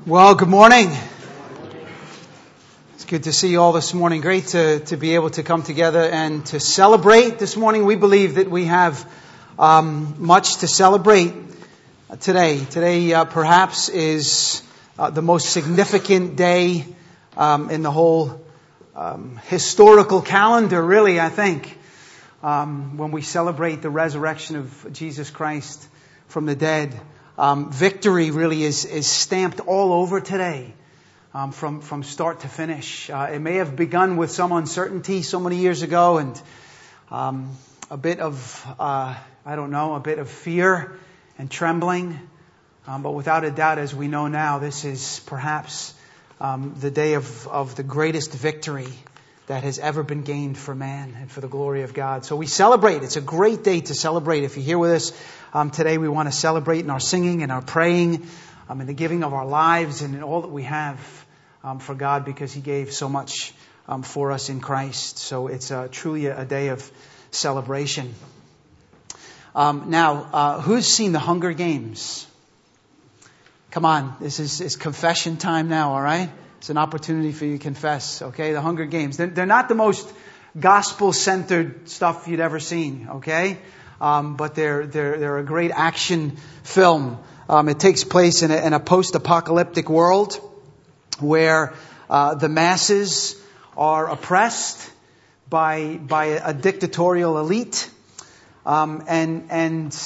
Well, good morning. It's good to see you all this morning. Great to be able to come together and to celebrate this morning. We believe that we have much to celebrate today. Today perhaps is the most significant day in the whole historical calendar, really, I think, when we celebrate the resurrection of Jesus Christ from the dead. Victory really is stamped all over today, from start to finish. It may have begun with some uncertainty so many years ago, and a bit of a bit of fear and trembling. But without a doubt, as we know now, this is perhaps the day of the greatest victory that has ever been gained for man and for the glory of God. So we celebrate. It's a great day to celebrate. If you're here with us today, we want to celebrate in our singing and our praying, in the giving of our lives and in all that we have for God, because He gave so much for us in Christ. So it's truly a day of celebration. Now, who's seen the Hunger Games? Come on, this is confession time now, all right? It's an opportunity for you to confess, okay? The Hunger Games. They're not the most gospel-centered stuff you'd ever seen, okay? But they're a great action film. It takes place in a post-apocalyptic world where the masses are oppressed by a dictatorial elite, and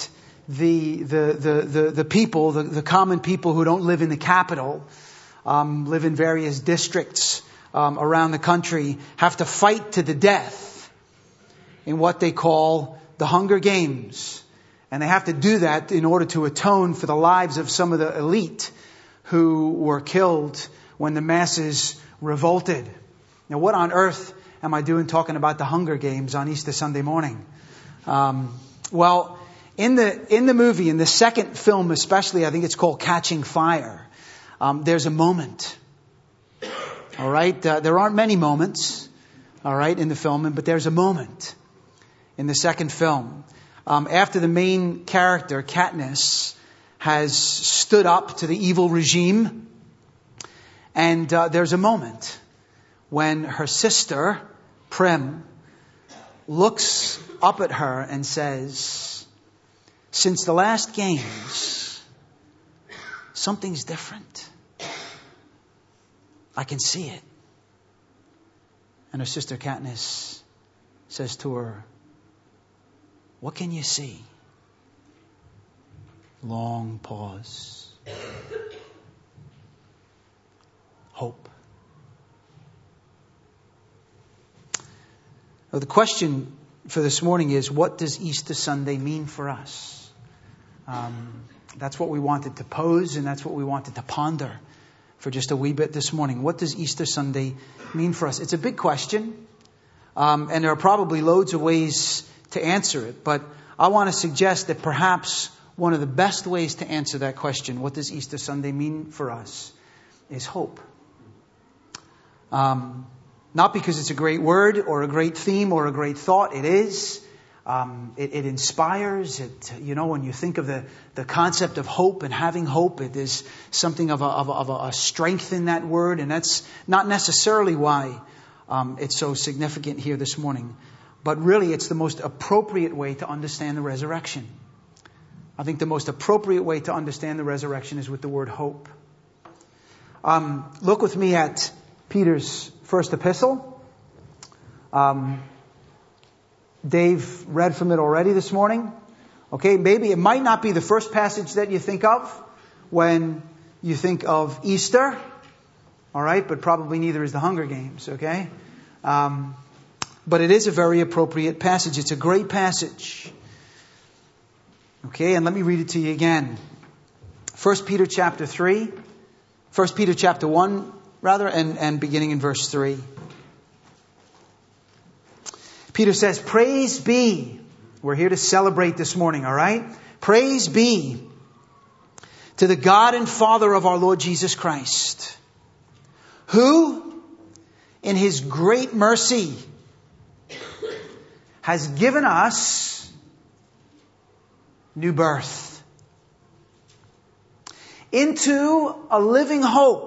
the people, the common people who don't live in the capital, live in various districts around the country, have to fight to the death in what they call the Hunger Games. And they have to do that in order to atone for the lives of some of the elite who were killed when the masses revolted. Now, what on earth am I doing talking about the Hunger Games on Easter Sunday morning? Well, in the movie, in the second film especially, I think it's called Catching Fire, there's a moment. All right? There aren't many moments, all right, in the film, but there's a moment in the second film. After the main character, Katniss, has stood up to the evil regime, and there's a moment when her sister, Prim, looks up at her and says, "Since the last games, something's different. I can see it." And her sister Katniss says to her, "What can you see?" Long pause. Hope. Now, the question for this morning is, what does Easter Sunday mean for us? That's what we wanted to pose, and that's what we wanted to ponder for just a wee bit this morning. What does Easter Sunday mean for us? It's a big question, and there are probably loads of ways to answer it, but I want to suggest that perhaps one of the best ways to answer that question, what does Easter Sunday mean for us, is hope. Not because it's a great word or a great theme or a great thought. It is. It inspires. When you think of the concept of hope and having hope, it is something of a strength in that word, and that's not necessarily why it's so significant here this morning. But really, it's the most appropriate way to understand the resurrection. I think the most appropriate way to understand the resurrection is with the word hope. Look with me at Peter's first epistle. Dave read from it already this morning. Okay, maybe it might not be the first passage that you think of when you think of Easter. All right, but probably neither is the Hunger Games, okay? But it is a very appropriate passage. It's a great passage. Okay, and let me read it to you again. 1 Peter chapter 1, and beginning in verse 3. Peter says, "Praise be." We're here to celebrate this morning, all right? "Praise be to the God and Father of our Lord Jesus Christ, who in His great mercy has given us new birth into a living hope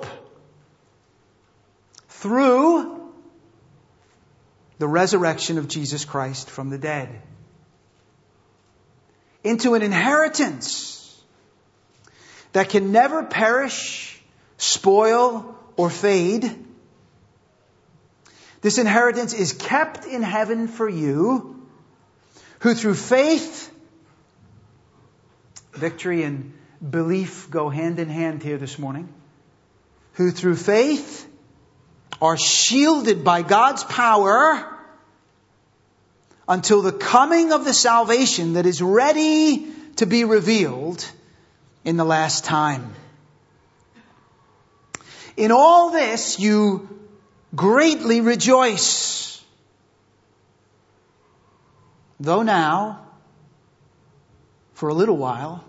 through the resurrection of Jesus Christ from the dead. Into an inheritance that can never perish, spoil, or fade. This inheritance is kept in heaven for you, who through faith, victory and belief go hand in hand here this morning, who through faith are shielded by God's power until the coming of the salvation that is ready to be revealed in the last time. In all this you greatly rejoice, though now, for a little while,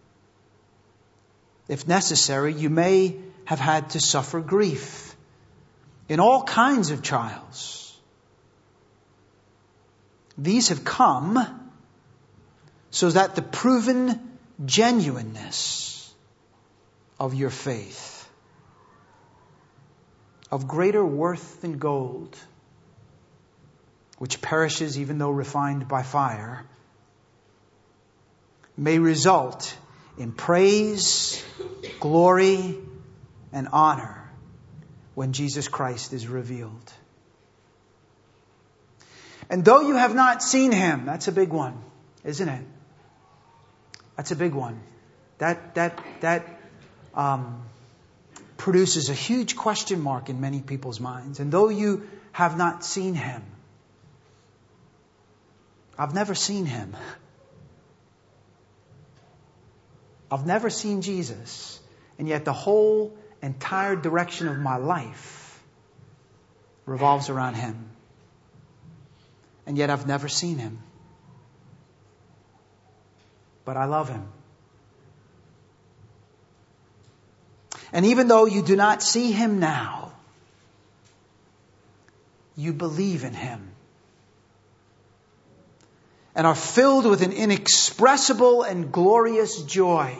if necessary, you may have had to suffer grief in all kinds of trials. These have come so that the proven genuineness of your faith, of greater worth than gold, which perishes even though refined by fire, may result in praise, glory, and honor when Jesus Christ is revealed. And though you have not seen Him, that's a big one, isn't it? That's a big one. That produces a huge question mark in many people's minds. And though you have not seen Him, I've never seen Him. I've never seen Jesus. And yet the whole entire direction of my life revolves around Him. And yet I've never seen Him. But I love Him. And even though you do not see Him now, you believe in Him and are filled with an inexpressible and glorious joy.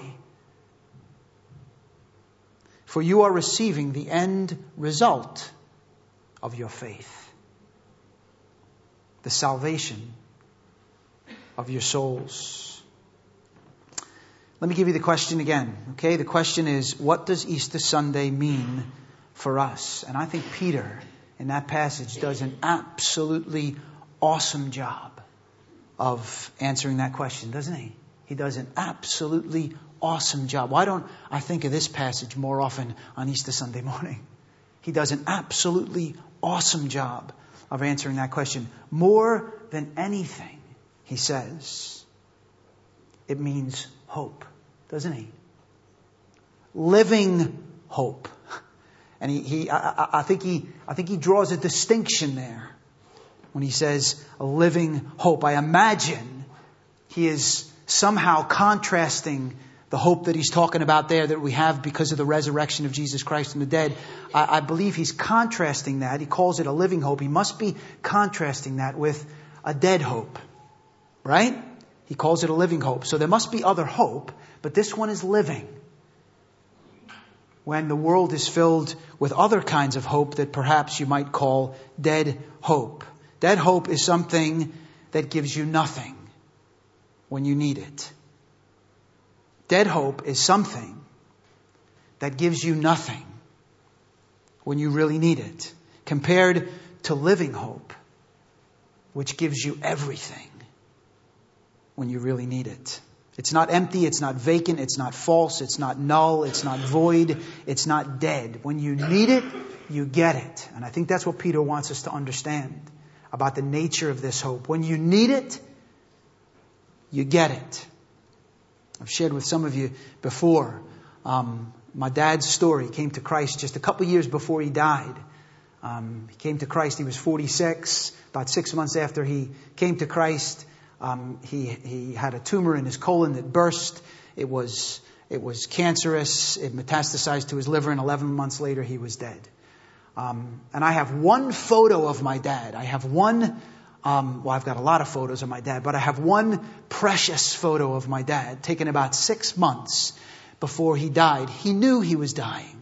For you are receiving the end result of your faith, the salvation of your souls. Let me give you the question again. Okay, the question is, what does Easter Sunday mean for us? And I think Peter, in that passage, does an absolutely awesome job of answering that question, doesn't he? He does an absolutely awesome job. Why don't I think of this passage more often on Easter Sunday morning? He does an absolutely awesome job of answering that question. More than anything, he says, it means hope, doesn't he? Living hope. And I think he draws a distinction there when he says a living hope. I imagine he is somehow contrasting the hope that he's talking about there that we have because of the resurrection of Jesus Christ from the dead. I believe he's contrasting that. He calls it a living hope. He must be contrasting that with a dead hope. Right? He calls it a living hope. So there must be other hope, but this one is living. When the world is filled with other kinds of hope that perhaps you might call dead hope. Dead hope is something that gives you nothing when you need it. Dead hope is something that gives you nothing when you really need it, compared to living hope, which gives you everything when you really need it. It's not empty, it's not vacant, it's not false, it's not null, it's not void, it's not dead. When you need it, you get it. And I think that's what Peter wants us to understand about the nature of this hope. When you need it, you get it. I've shared with some of you before, my dad's story. He came to Christ just a couple years before he died. He came to Christ, he was 46. About 6 months after he came to Christ, he had a tumor in his colon that burst. It was cancerous. It metastasized to his liver, and 11 months later he was dead. And I have one photo of my dad. I have one, I've got a lot of photos of my dad, but I have one precious photo of my dad taken about 6 months before he died. He knew he was dying.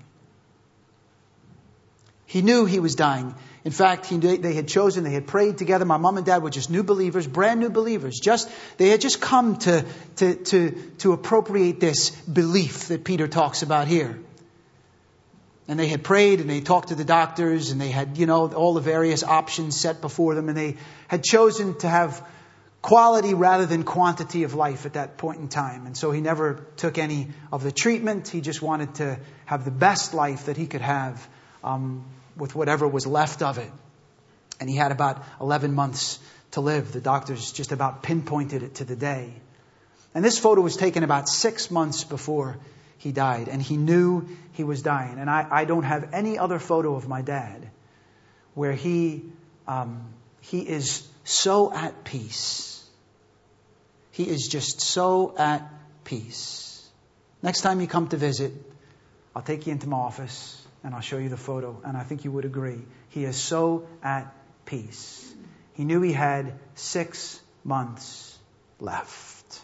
He knew he was dying. In fact, they had prayed together. My mom and dad were just new believers, brand new believers. They had just come to appropriate this belief that Peter talks about here. And they had prayed and they talked to the doctors and they had, all the various options set before them. And they had chosen to have quality rather than quantity of life at that point in time. And so he never took any of the treatment. He just wanted to have the best life that he could have with whatever was left of it. And he had about 11 months to live. The doctors just about pinpointed it to the day. And this photo was taken about 6 months before he died. And he knew he was dying. And I don't have any other photo of my dad where he is so at peace. He is just so at peace. Next time you come to visit, I'll take you into my office and I'll show you the photo. And I think you would agree. He is so at peace. He knew he had 6 months left.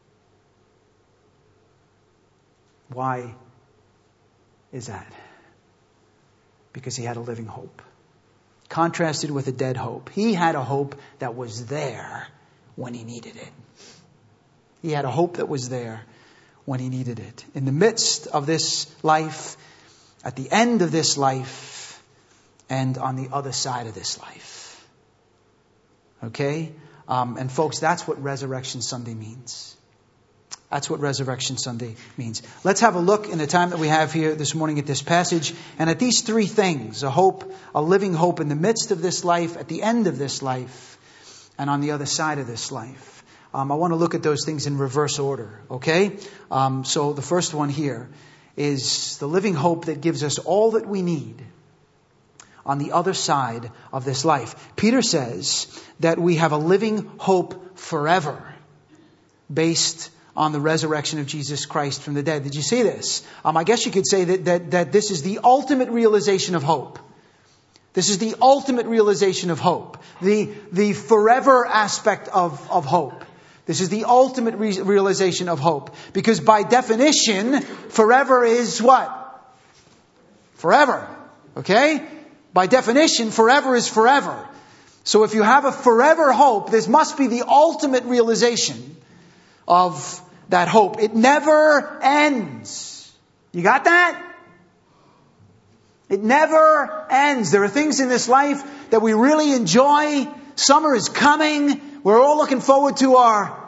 Why is that? Because he had a living hope. Contrasted with a dead hope. He had a hope that was there when he needed it. He had a hope that was there when he needed it. In the midst of this life, at the end of this life, and on the other side of this life. Okay? And folks, that's what Resurrection Sunday means. That's what Resurrection Sunday means. Let's have a look in the time that we have here this morning at this passage and at these three things. A hope, a living hope in the midst of this life, at the end of this life, and on the other side of this life. I want to look at those things in reverse order. Okay? So the first one here is the living hope that gives us all that we need on the other side of this life. Peter says that we have a living hope forever based on the resurrection of Jesus Christ from the dead. Did you see this? I guess you could say that this is the ultimate realization of hope. This is the ultimate realization of hope. The forever aspect of hope. This is the ultimate realization of hope. Because by definition, forever is what? Forever. Okay? By definition, forever is forever. So if you have a forever hope, this must be the ultimate realization of that hope. It never ends. You got that? It never ends. There are things in this life that we really enjoy. Summer is coming. We're all looking forward to our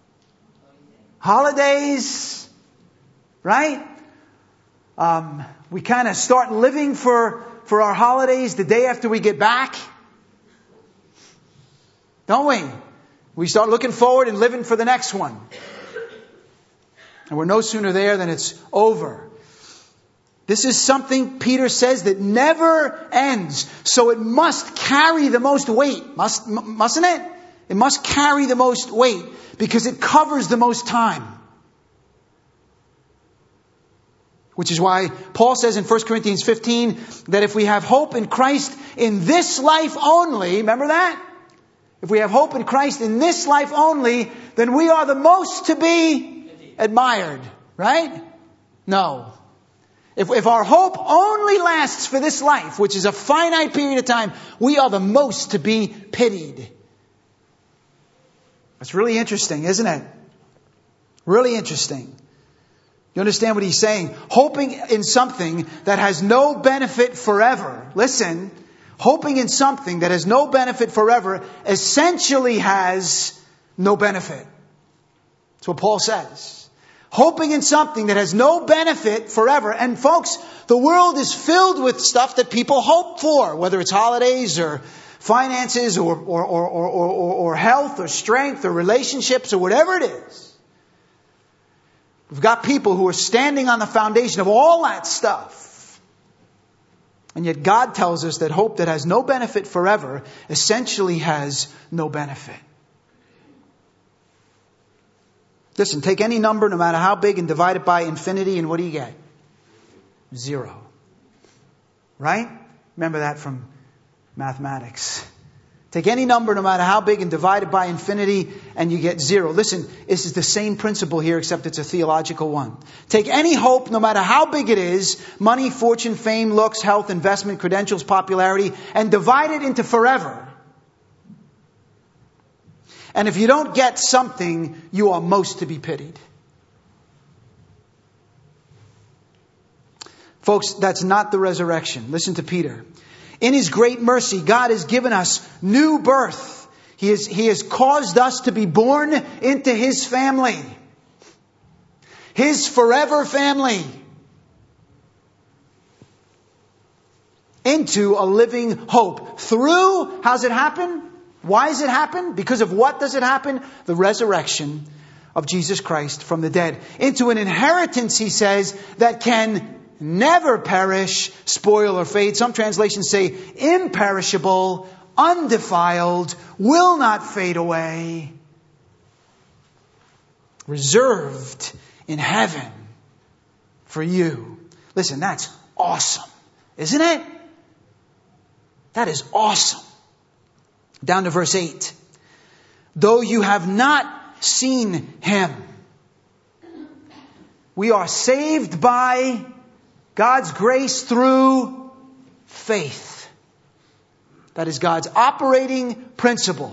holidays, right? We kind of start living for our holidays the day after we get back. Don't we? We start looking forward and living for the next one. And we're no sooner there than it's over. This is something Peter says that never ends. So it must carry the most weight. Mustn't it? It must carry the most weight because it covers the most time. Which is why Paul says in 1 Corinthians 15 that if we have hope in Christ in this life only, remember that? If we have hope in Christ in this life only, then we are the most to be admired. Right? No. If our hope only lasts for this life, which is a finite period of time, we are the most to be pitied. That's really interesting, isn't it? Really interesting. You understand what he's saying? Hoping in something that has no benefit forever. Listen, hoping in something that has no benefit forever essentially has no benefit. That's what Paul says. Hoping in something that has no benefit forever. And folks, the world is filled with stuff that people hope for, whether it's holidays or finances or health or strength or relationships or whatever it is. We've got people who are standing on the foundation of all that stuff. And yet God tells us that hope that has no benefit forever essentially has no benefit. Listen, take any number, no matter how big, and divide it by infinity, and what do you get? 0. Right? Remember that from mathematics. Take any number, no matter how big, and divide it by infinity, and you get 0. Listen, this is the same principle here, except it's a theological one. Take any hope, no matter how big it is, money, fortune, fame, looks, health, investment, credentials, popularity, and divide it into forever. And if you don't get something, you are most to be pitied. Folks, that's not the resurrection. Listen to Peter. In His great mercy, God has given us new birth. He has caused us to be born into His family. His forever family. Into a living hope. Through, how's it happen? Why does it happen? Because of what does it happen? The resurrection of Jesus Christ from the dead. Into an inheritance, he says, that can never perish, spoil, or fade. Some translations say imperishable, undefiled, will not fade away. Reserved in heaven for you. Listen, that's awesome, isn't it? That is awesome. Down to verse 8. Though you have not seen Him. We are saved by God's grace through faith. That is God's operating principle.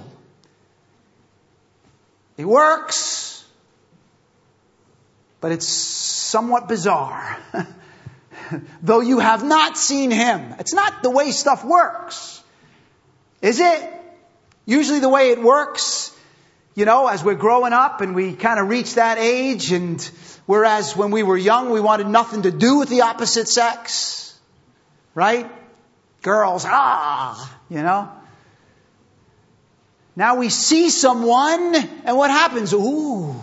It works, but it's somewhat bizarre. Though you have not seen Him. It's not the way stuff works. Is it? Usually the way it works, as we're growing up and we kind of reach that age, and whereas when we were young, we wanted nothing to do with the opposite sex. Right? Girls, Now we see someone, and what happens? Ooh.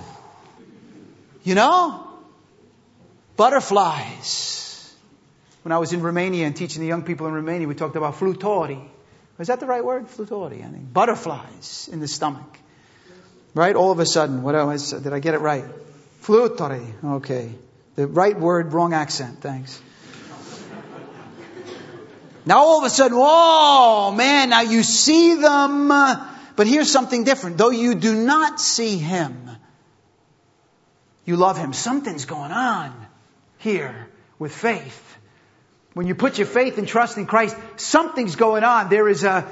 Butterflies. When I was in Romania and teaching the young people in Romania, we talked about flutori. Is that the right word? Flutori. I think. Butterflies in the stomach. Right? All of a sudden. Did I get it right? Flutori. Okay. The right word, wrong accent. Thanks. Now all of a sudden, whoa, man, now you see them. But here's something different. Though you do not see Him, you love Him. Something's going on here with faith. When you put your faith and trust in Christ, something's going on. There is a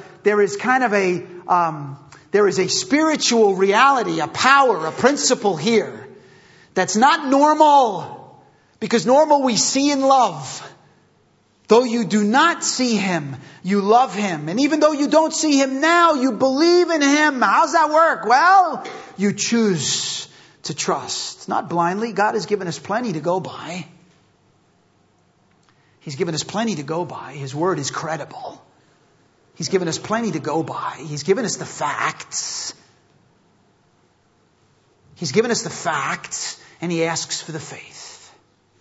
spiritual reality, a power, a principle here that's not normal. Because normal we see and love. Though you do not see Him, you love Him. And even though you don't see Him now, you believe in Him. How's that work? Well, you choose to trust. Not blindly. God has given us plenty to go by. He's given us plenty to go by. His word is credible. He's given us plenty to go by. He's given us the facts. He's given us the facts, and He asks for the faith.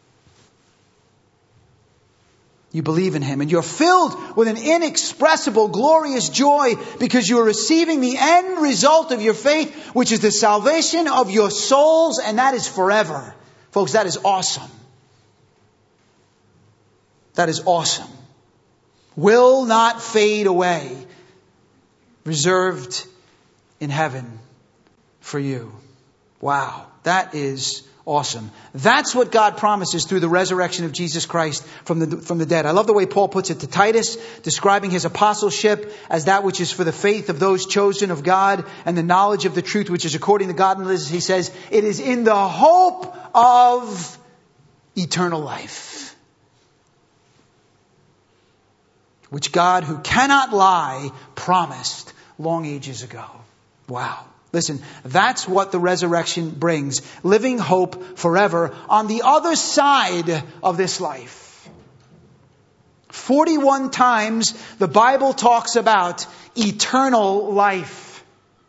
You believe in Him, and you're filled with an inexpressible, glorious joy because you are receiving the end result of your faith, which is the salvation of your souls, and that is forever. Folks, that is awesome. That is awesome. Will not fade away. Reserved in heaven for you. Wow. That is awesome. That's what God promises through the resurrection of Jesus Christ from the dead. I love the way Paul puts it to Titus, describing his apostleship as that which is for the faith of those chosen of God and the knowledge of the truth which is according to godliness. He says, it is in the hope of eternal life. Which God, who cannot lie, promised long ages ago. Wow. Listen, that's what the resurrection brings. Living hope forever on the other side of this life. 41 times the Bible talks about eternal life.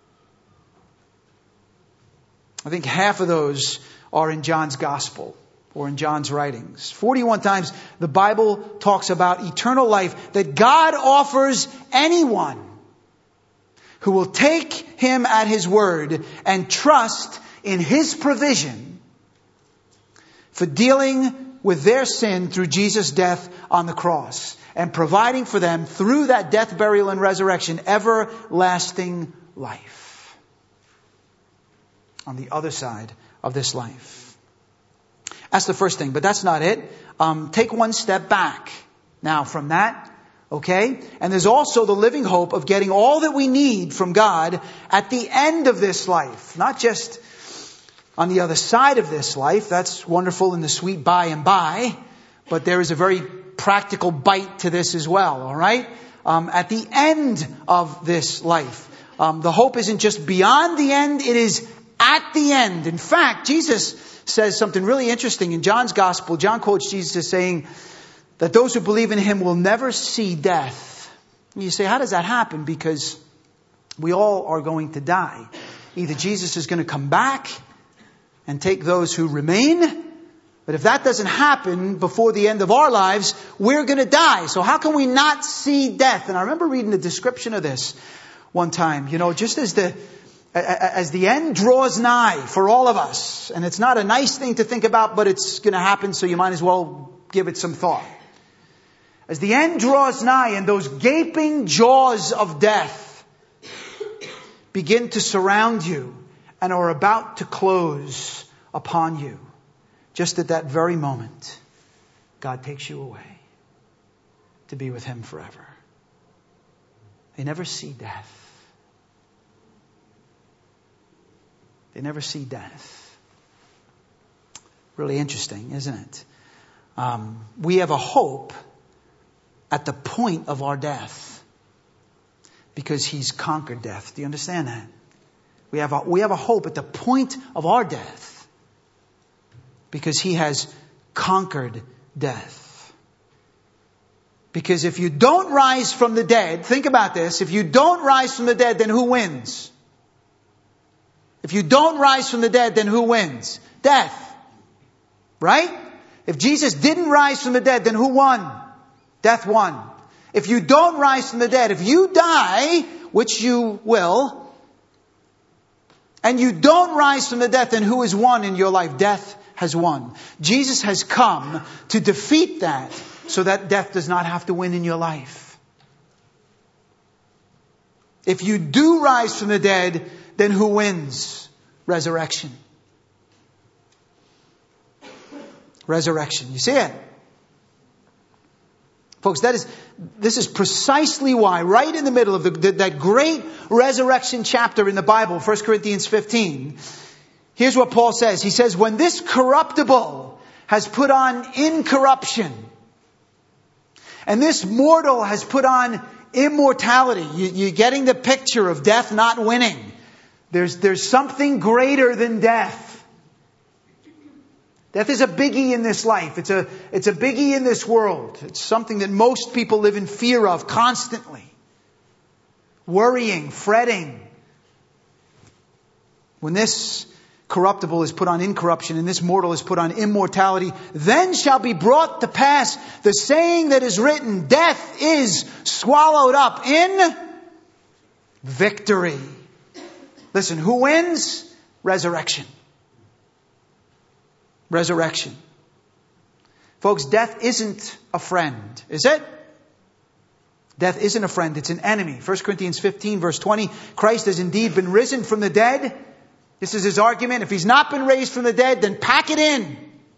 I think half of those are in John's Gospel. Or in John's writings. 41 times the Bible talks about eternal life that God offers anyone who will take Him at His word and trust in His provision for dealing with their sin through Jesus' death on the cross and providing for them through that death, burial, and resurrection, everlasting life on the other side of this life. That's the first thing, but that's not it. Take one step back now from that. Okay? And there's also the living hope of getting all that we need from God at the end of this life. Not just on the other side of this life. That's wonderful in the sweet by and by. But there is a very practical bite to this as well. All right? At the end of this life. The hope isn't just beyond the end. It is at the end. In fact, Jesus says something really interesting in John's Gospel. John quotes Jesus as saying that those who believe in Him will never see death. And you say, how does that happen? Because we all are going to die. Either Jesus is going to come back and take those who remain. But if that doesn't happen before the end of our lives, we're going to die. So how can we not see death? And I remember reading the description of this one time. You know, just as the end draws nigh for all of us. And it's not a nice thing to think about, but it's going to happen. So you might as well give it some thought. As the end draws nigh and those gaping jaws of death begin to surround you and are about to close upon you, just at that very moment, God takes you away to be with Him forever. They never see death. They never see death. Really interesting, isn't it? We have a hope at the point of our death, because He's conquered death. Do you understand that? We have a hope at the point of our death, because He has conquered death. Because if you don't rise from the dead, think about this, if you don't rise from the dead, then who wins? If you don't rise from the dead, then who wins? Death. Right? If Jesus didn't rise from the dead, then who won? Death won. If you don't rise from the dead, if you die, which you will, and you don't rise from the dead, then who has won in your life? Death has won. Jesus has come to defeat that so that death does not have to win in your life. If you do rise from the dead, then who wins? Resurrection. Resurrection. You see it? Folks, this is precisely why, right in the middle of that great resurrection chapter in the Bible, 1 Corinthians 15, here's what Paul says. He says, when this corruptible has put on incorruption, and this mortal has put on immortality, you're getting the picture of death not winning. There's something greater than death. Death is a biggie in this life. It's a biggie in this world. It's something that most people live in fear of constantly. Worrying, fretting. When this corruptible is put on incorruption and this mortal is put on immortality, then shall be brought to pass the saying that is written, death is swallowed up in victory. Listen, who wins? Resurrection. Resurrection. Folks, death isn't a friend, is it? Death isn't a friend, it's an enemy. 1 Corinthians 15 verse 20, Christ has indeed been risen from the dead. This is his argument. If He's not been raised from the dead, then pack it in.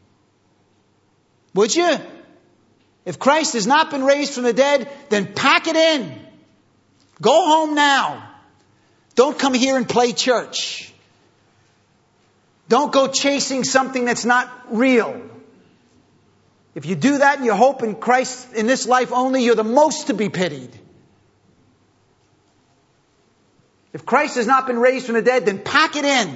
Would you? If Christ has not been raised from the dead, then pack it in. Go home now. Don't come here and play church. Don't go chasing something that's not real. If you do that and you hope in Christ in this life only, you're the most to be pitied. If Christ has not been raised from the dead, then pack it in.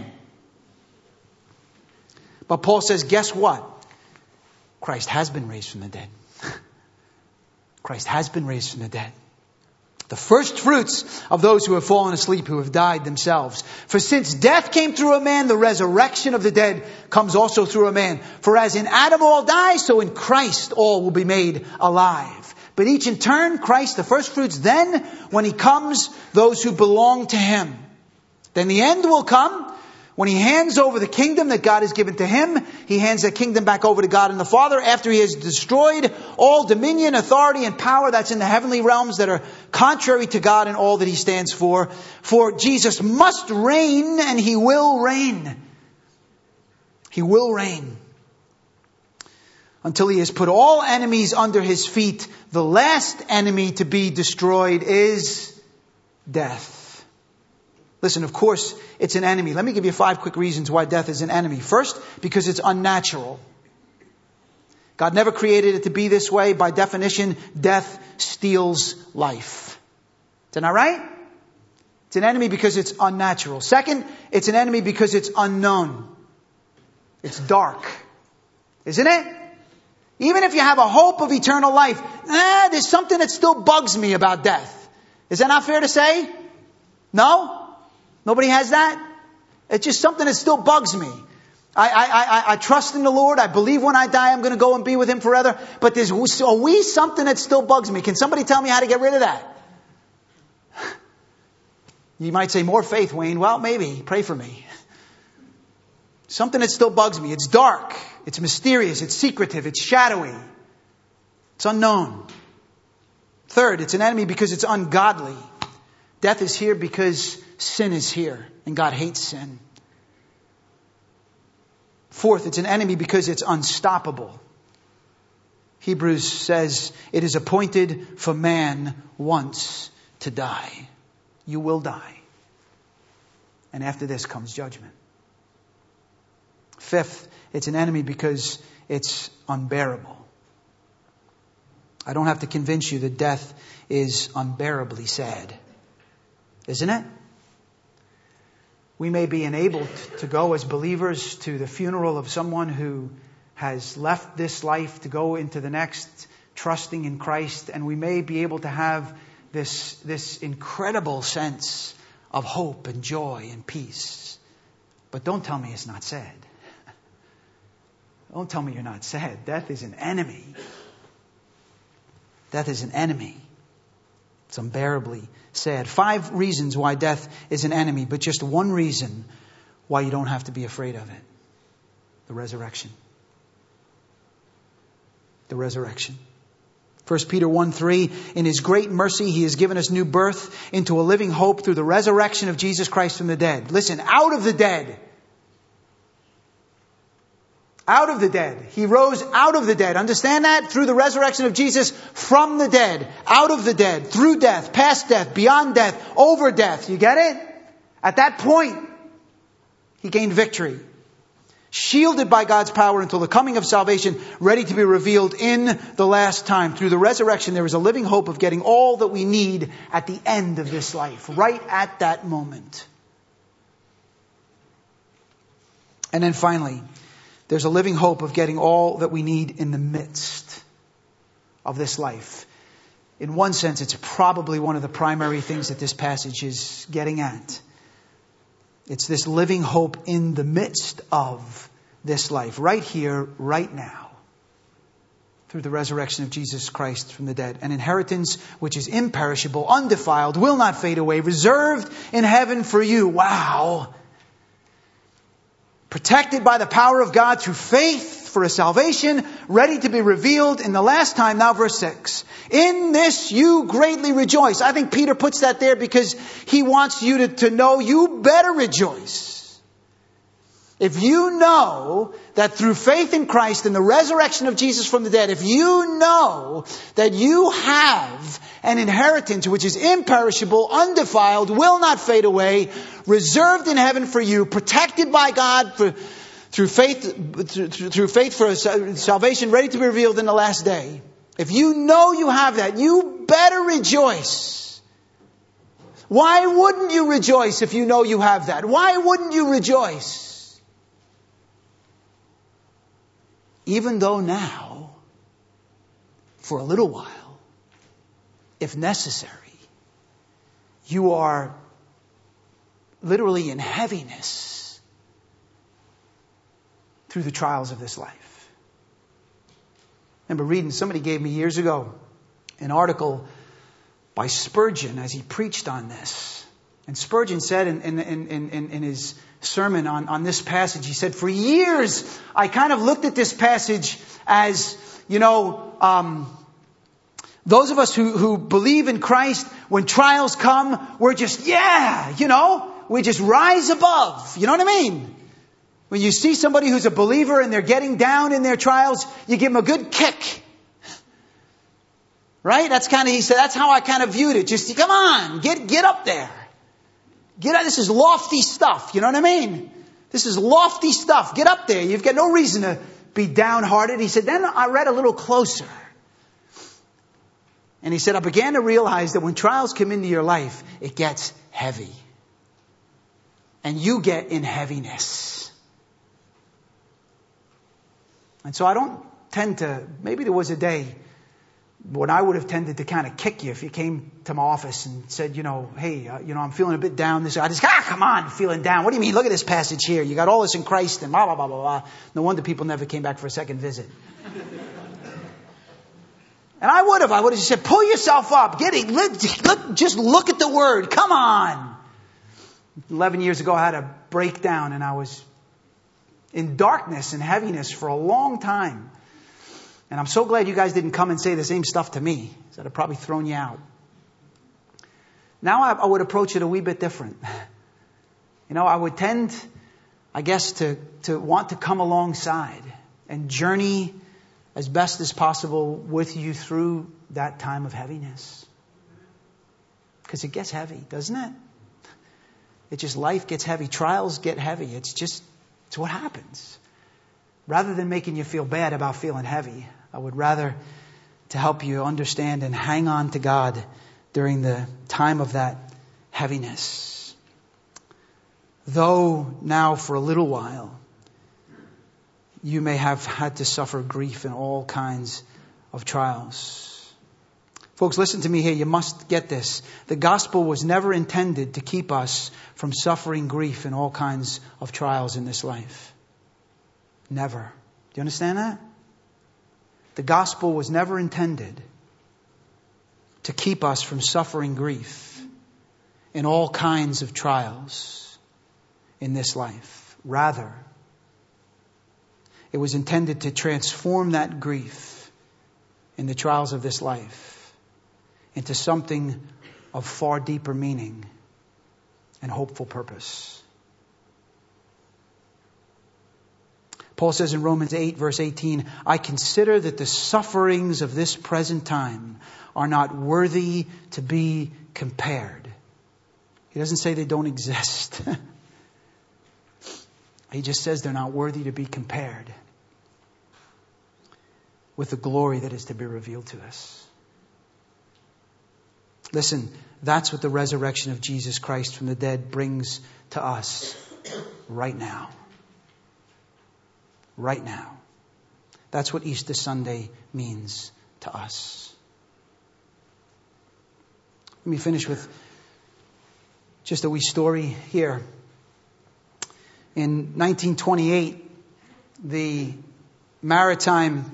But Paul says, guess what? Christ has been raised from the dead. Christ has been raised from the dead. The first fruits of those who have fallen asleep, who have died themselves. For since death came through a man, the resurrection of the dead comes also through a man. For as in Adam all die, so in Christ all will be made alive. But each in turn, Christ the first fruits, then when He comes, those who belong to Him. Then the end will come When he hands over the kingdom that God has given to him, he hands that kingdom back over to God and the Father after he has destroyed all dominion, authority, and power that's in the heavenly realms that are contrary to God and all that he stands for. For Jesus must reign, and he will reign. He will reign until he has put all enemies under his feet. The last enemy to be destroyed is death. Listen, of course, it's an enemy. Let me give you 5 quick reasons why death is an enemy. First, because it's unnatural. God never created it to be this way. By definition, death steals life. Isn't that right? It's an enemy because it's unnatural. Second, it's an enemy because it's unknown. It's dark. Isn't it? Even if you have a hope of eternal life, there's something that still bugs me about death. Is that not fair to say? No? Nobody has that? It's just something that still bugs me. I trust in the Lord. I believe when I die I'm going to go and be with him forever. But there's something that still bugs me. Can somebody tell me how to get rid of that? You might say, more faith, Wayne. Well, maybe. Pray for me. Something that still bugs me. It's dark. It's mysterious. It's secretive. It's shadowy. It's unknown. Third, it's an enemy because it's ungodly. Death is here because sin is here, and God hates sin. Fourth, it's an enemy because it's unstoppable. Hebrews says it is appointed for man once to die. You will die. And after this comes judgment. Fifth, it's an enemy because it's unbearable. I don't have to convince you that death is unbearably sad. Isn't it? We may be enabled to go as believers to the funeral of someone who has left this life to go into the next, trusting in Christ, and we may be able to have this incredible sense of hope and joy and peace. But don't tell me it's not sad. Don't tell me you're not sad. Death is an enemy. Death is an enemy. It's unbearably sad. 5 reasons why death is an enemy, but just one reason why you don't have to be afraid of it. The resurrection. The resurrection. 1 Peter 1:3, in his great mercy, he has given us new birth into a living hope through the resurrection of Jesus Christ from the dead. Listen, out of the dead. Out of the dead. He rose out of the dead. Understand that? Through the resurrection of Jesus from the dead. Out of the dead. Through death. Past death. Beyond death. Over death. You get it? At that point, he gained victory. Shielded by God's power until the coming of salvation, ready to be revealed in the last time. Through the resurrection, there is a living hope of getting all that we need at the end of this life. Right at that moment. And then finally, there's a living hope of getting all that we need in the midst of this life. In one sense, it's probably one of the primary things that this passage is getting at. It's this living hope in the midst of this life, right here, right now, through the resurrection of Jesus Christ from the dead. An inheritance which is imperishable, undefiled, will not fade away, reserved in heaven for you. Wow! Protected by the power of God through faith for a salvation ready to be revealed in the last time. Now verse 6. In this you greatly rejoice. I think Peter puts that there because he wants you to know you better rejoice. If you know that through faith in Christ and the resurrection of Jesus from the dead, if you know that you have an inheritance which is imperishable, undefiled, will not fade away, reserved in heaven for you, protected by God through faith for salvation, ready to be revealed in the last day. If you know you have that, you better rejoice. Why wouldn't you rejoice if you know you have that? Why wouldn't you rejoice? Even though now, for a little while, if necessary, you are literally in heaviness through the trials of this life. I remember reading, somebody gave me years ago an article by Spurgeon as he preached on this. And Spurgeon said in his sermon on this passage, he said, for years I kind of looked at this passage as, those of us who believe in Christ, when trials come, we're just, we just rise above. You know what I mean? When you see somebody who's a believer and they're getting down in their trials, you give them a good kick. Right? He said, that's how I kind of viewed it. Just, come on, get up there. Get up. This is lofty stuff. You know what I mean? This is lofty stuff. Get up there. You've got no reason to be downhearted. He said, then I read a little closer. And he said, I began to realize that when trials come into your life, it gets heavy. And you get in heaviness. And so I don't tend to, maybe there was a day when I would have tended to kind of kick you if you came to my office and said, hey, I'm feeling a bit down. I just, come on, feeling down. What do you mean? Look at this passage here. You got all this in Christ and blah, blah, blah, blah, blah. No wonder people never came back for a second visit. And I would have just said, pull yourself up. Just look at the word. Come on. 11 years ago, I had a breakdown and I was in darkness and heaviness for a long time. And I'm so glad you guys didn't come and say the same stuff to me. So I'd have probably thrown you out. Now I would approach it a wee bit different. I would tend, I guess, to want to come alongside and journey as best as possible with you through that time of heaviness. Because it gets heavy, doesn't it? Life gets heavy. Trials get heavy. It's what happens. Rather than making you feel bad about feeling heavy, I would rather to help you understand and hang on to God during the time of that heaviness. Though now for a little while, you may have had to suffer grief in all kinds of trials. Folks, listen to me here. You must get this. The gospel was never intended to keep us from suffering grief in all kinds of trials in this life. Never. Do you understand that? The gospel was never intended to keep us from suffering grief in all kinds of trials in this life. Rather, it was intended to transform that grief in the trials of this life into something of far deeper meaning and hopeful purpose. Paul says in Romans 8, verse 18, I consider that the sufferings of this present time are not worthy to be compared. He doesn't say they don't exist. He just says they're not worthy to be compared with the glory that is to be revealed to us. Listen, that's what the resurrection of Jesus Christ from the dead brings to us right now. Right now. That's what Easter Sunday means to us. Let me finish with just a wee story here. In 1928, the Maritime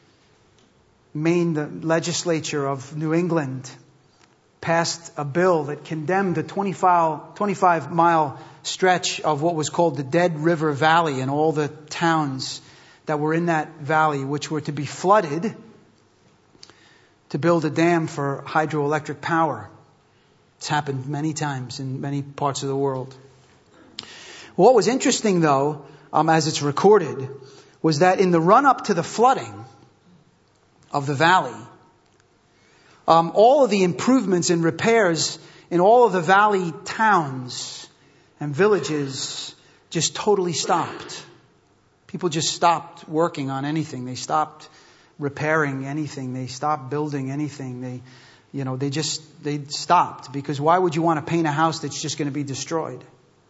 Maine legislature of New England passed a bill that condemned a 25-mile stretch of what was called the Dead River Valley and all the towns that were in that valley, which were to be flooded to build a dam for hydroelectric power. It's happened many times in many parts of the world. What was interesting, though, as it's recorded, was that in the run-up to the flooding of the valley, all of the improvements and repairs in all of the valley towns and villages just totally stopped. People just stopped working on anything. They stopped repairing anything. They stopped building anything. They stopped, because why would you want to paint a house that's just going to be destroyed?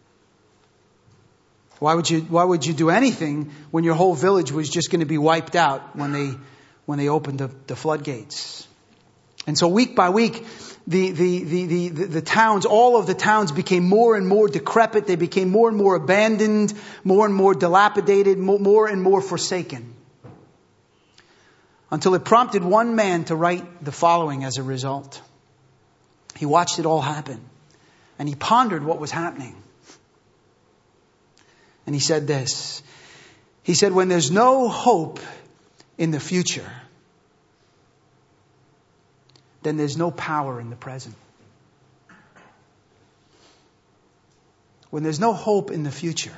Why would you do anything when your whole village was just going to be wiped out when they opened the floodgates? And so week by week, the towns, all of the towns became more and more decrepit. They became more and more abandoned, more and more dilapidated, more and more forsaken. Until it prompted one man to write the following as a result. He watched it all happen. And he pondered what was happening. And he said this. He said, when there's no hope in the future, then there's no power in the present. When there's no hope in the future,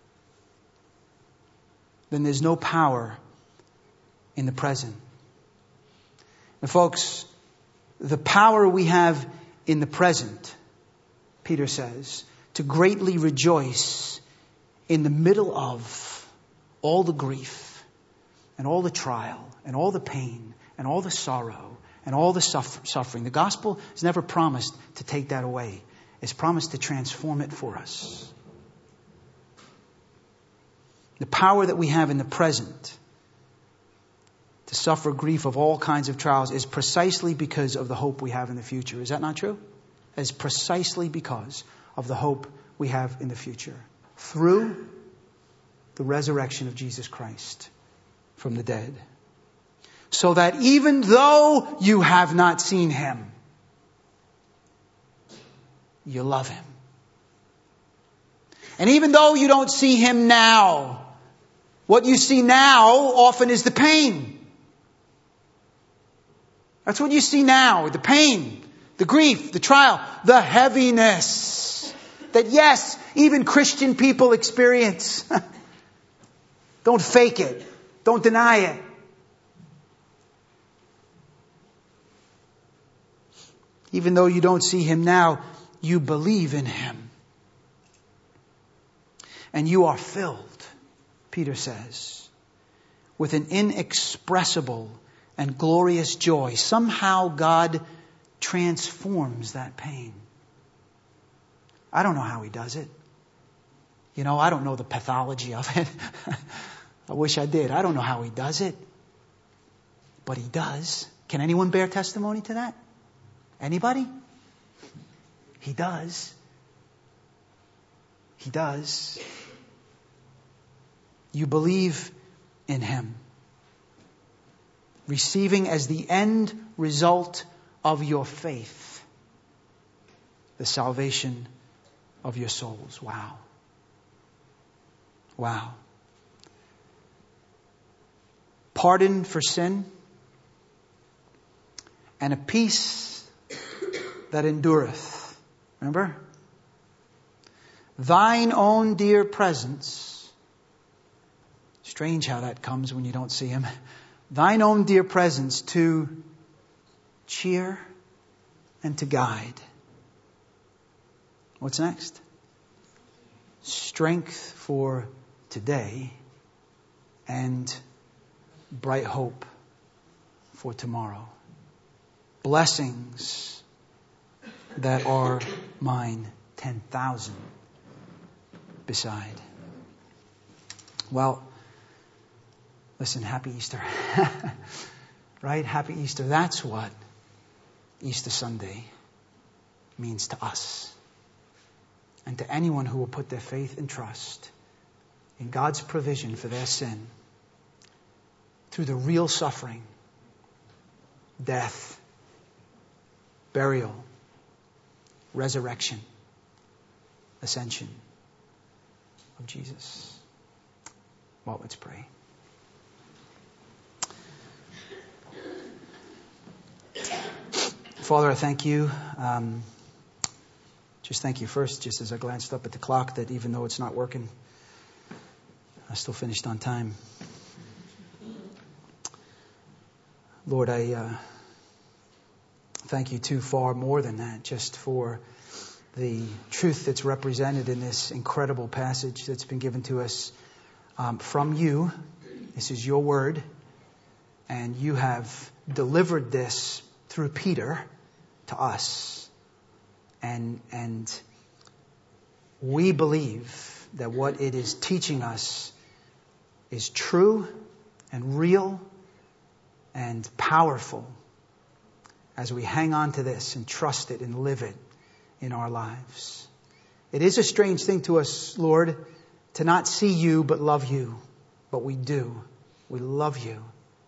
then there's no power in the present. And folks, the power we have in the present, Peter says, to greatly rejoice in the middle of all the grief and all the trial and all the pain and all the sorrow and all the suffering. The gospel is never promised to take that away. It's promised to transform it for us. The power that we have in the present to suffer grief of all kinds of trials is precisely because of the hope we have in the future. Is that not true? It's precisely because of the hope we have in the future. Through the resurrection of Jesus Christ from the dead. So that even though you have not seen Him, you love Him. And even though you don't see Him now, what you see now often is the pain. That's what you see now, the pain, the grief, the trial, the heaviness that, yes, even Christian people experience. Don't fake it. Don't deny it. Even though you don't see Him now, you believe in Him. And you are filled, Peter says, with an inexpressible and glorious joy. Somehow God transforms that pain. I don't know how He does it. I don't know the pathology of it. I wish I did. I don't know how He does it. But He does. Can anyone bear testimony to that? Anybody? He does. He does. You believe in Him, receiving as the end result of your faith the salvation of your souls. Wow. Wow. Pardon for sin and a peace that endureth. Remember? Thine own dear presence. Strange how that comes when you don't see Him. Thine own dear presence to cheer and to guide. What's next? Strength for today and bright hope for tomorrow. Blessings that are mine, 10,000 beside. Well, listen, happy Easter. Right? Happy Easter. That's what Easter Sunday means to us. And to anyone who will put their faith and trust in God's provision for their sin through the real suffering, death, burial, resurrection, ascension of Jesus. Well, let's pray. Father, I thank you. Just thank you first, just as I glanced up at the clock, that even though it's not working, I still finished on time. Lord, I thank you too, far more than that, just for the truth that's represented in this incredible passage that's been given to us from you. This is your word, and you have delivered this through Peter to us. And we believe that what it is teaching us is true and real and powerful as we hang on to this and trust it and live it in our lives. It is a strange thing to us, Lord, to not see you but love you. But we do. We love you.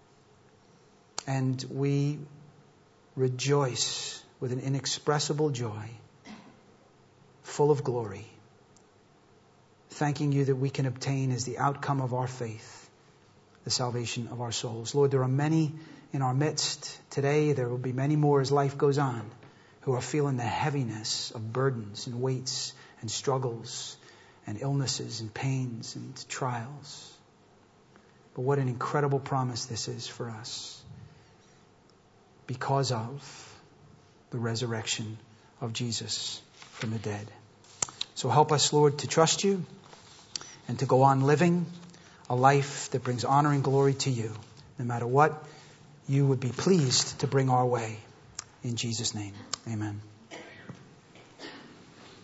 And we rejoice with an inexpressible joy full of glory, thanking you that we can obtain as the outcome of our faith the salvation of our souls. Lord, there are many in our midst today, there will be many more as life goes on, who are feeling the heaviness of burdens and weights and struggles and illnesses and pains and trials. But what an incredible promise this is for us because of the resurrection of Jesus from the dead. So help us, Lord, to trust you and to go on living a life that brings honor and glory to you, no matter what you would be pleased to bring our way. In Jesus' name, amen.